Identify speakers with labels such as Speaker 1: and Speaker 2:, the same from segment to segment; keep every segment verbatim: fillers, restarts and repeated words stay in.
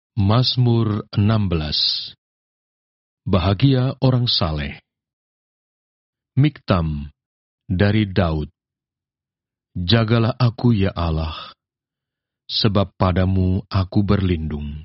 Speaker 1: Mazmur enam belas. Bahagia orang saleh. Miktam dari Daud. Jagalah aku ya Allah, sebab padamu aku berlindung.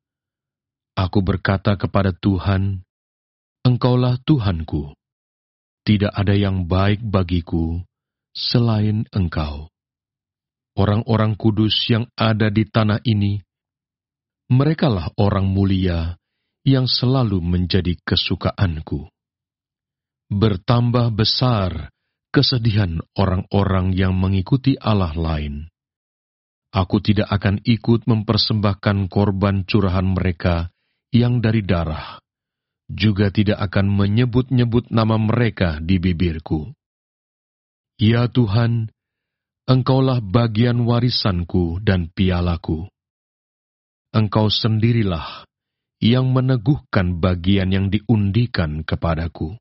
Speaker 1: Aku berkata kepada Tuhan, Engkaulah Tuhanku, tidak ada yang baik bagiku selain Engkau. Orang-orang kudus yang ada di tanah ini, merekalah orang mulia yang selalu menjadi kesukaanku. Bertambah besar kesedihan orang-orang yang mengikuti Allah lain. Aku tidak akan ikut mempersembahkan korban curahan mereka yang dari darah, juga tidak akan menyebut-nyebut nama mereka di bibirku. Ya Tuhan, Engkaulah bagian warisanku dan pialaku. Engkau sendirilah yang meneguhkan bagian yang diundikan kepadaku.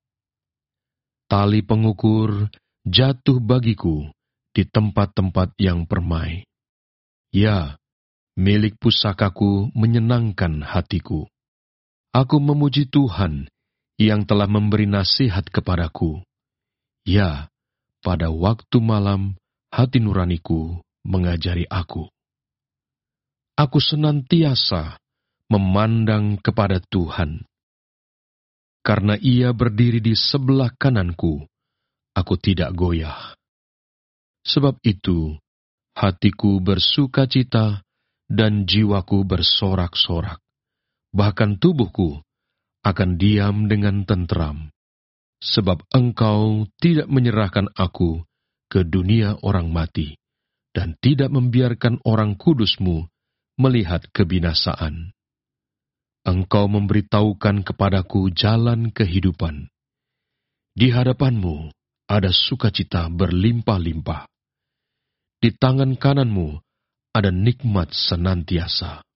Speaker 1: Tali pengukur jatuh bagiku di tempat-tempat yang permai. Ya, milik pusakaku menyenangkan hatiku. Aku memuji Tuhan yang telah memberi nasihat kepadaku. Ya, pada waktu malam hati nuraniku mengajari aku. Aku senantiasa memandang kepada Tuhan. Karena Ia berdiri di sebelah kananku, aku tidak goyah. Sebab itu, hatiku bersukacita dan jiwaku bersorak-sorak. Bahkan tubuhku akan diam dengan tentram. Sebab Engkau tidak menyerahkan aku ke dunia orang mati, dan tidak membiarkan orang kudus-Mu melihat kebinasaan. Engkau memberitahukan kepadaku jalan kehidupan. Di hadapan-Mu ada sukacita berlimpah-limpah. Di tangan kanan-Mu ada nikmat senantiasa.